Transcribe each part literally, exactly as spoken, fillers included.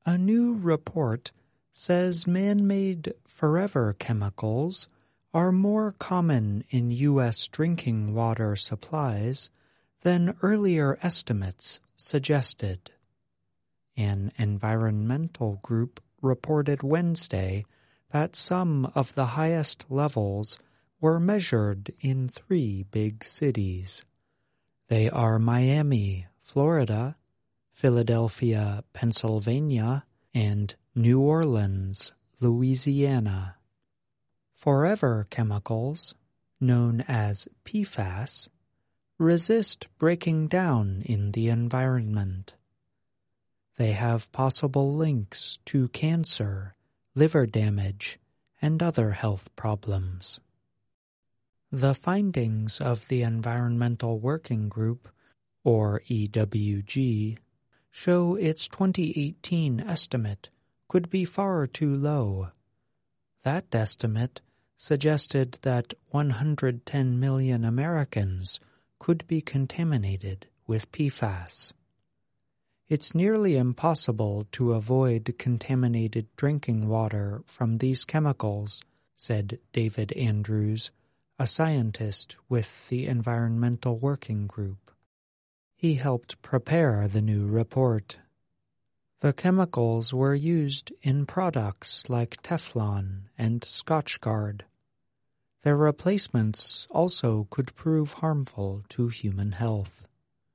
A new report says man-made forever chemicals are more common in U S drinking water supplies than earlier estimates suggested. An environmental group reported Wednesday that some of the highest levels were measured in three big cities. They are Miami, Florida, Philadelphia, Pennsylvania, and New Orleans, Louisiana. Forever chemicals, known as P FAS, resist breaking down in the environment. They have possible links to cancer, liver damage, and other health problems. The findings of the Environmental Working Group, or E W G, show its twenty eighteen estimate could be far too low. That estimate suggested that one hundred ten million Americans could be contaminated with P FAS. It's nearly impossible to avoid contaminated drinking water from these chemicals, said David Andrews, a scientist with the Environmental Working Group. He helped prepare the new report. The chemicals were used in products like Teflon and Scotchgard. Their replacements also could prove harmful to human health.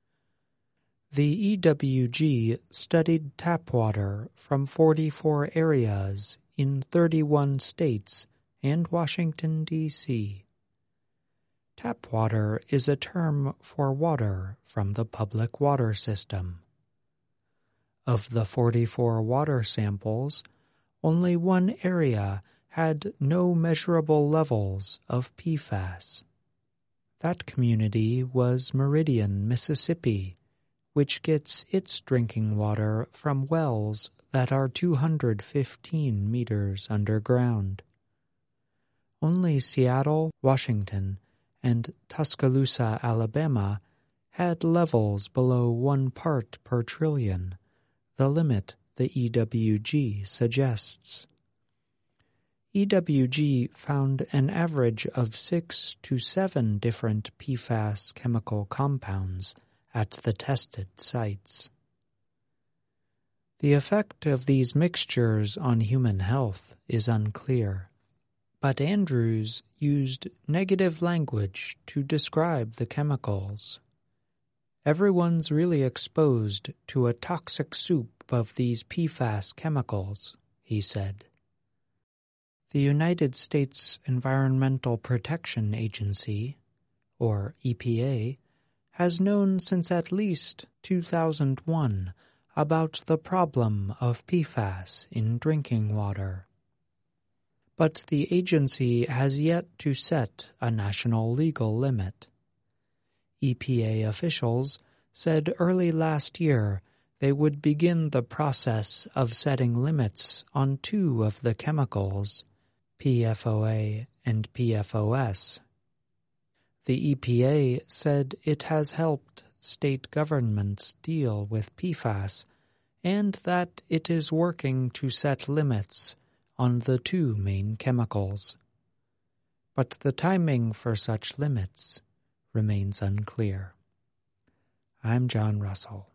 The E W G studied tap water from forty-four areas in thirty-one states and Washington, D C Tap water is a term for water from the public water system. Of the forty-four water samples, only one area had no measurable levels of P FAS. That community was Meridian, Mississippi, which gets its drinking water from wells that are two hundred fifteen meters underground. Only Seattle, Washington, and Tuscaloosa, Alabama, had levels below one part per trillion, the limit the E W G suggests. E W G found an average of six to seven different P FAS chemical compounds at the tested sites. The effect of these mixtures on human health is unclear, but Andrews used negative language to describe the chemicals. Everyone's really exposed to a toxic soup of these P FAS chemicals, he said. The United States Environmental Protection Agency, or E P A, has known since at least two thousand one about the problem of P FAS in drinking water. But the agency has yet to set a national legal limit. E P A officials said early last year they would begin the process of setting limits on two of the chemicals, P F O A and P F O S. The E P A said it has helped state governments deal with P FAS and that it is working to set limits on the two main chemicals. But the timing for such limits remains unclear. I'm John Russell.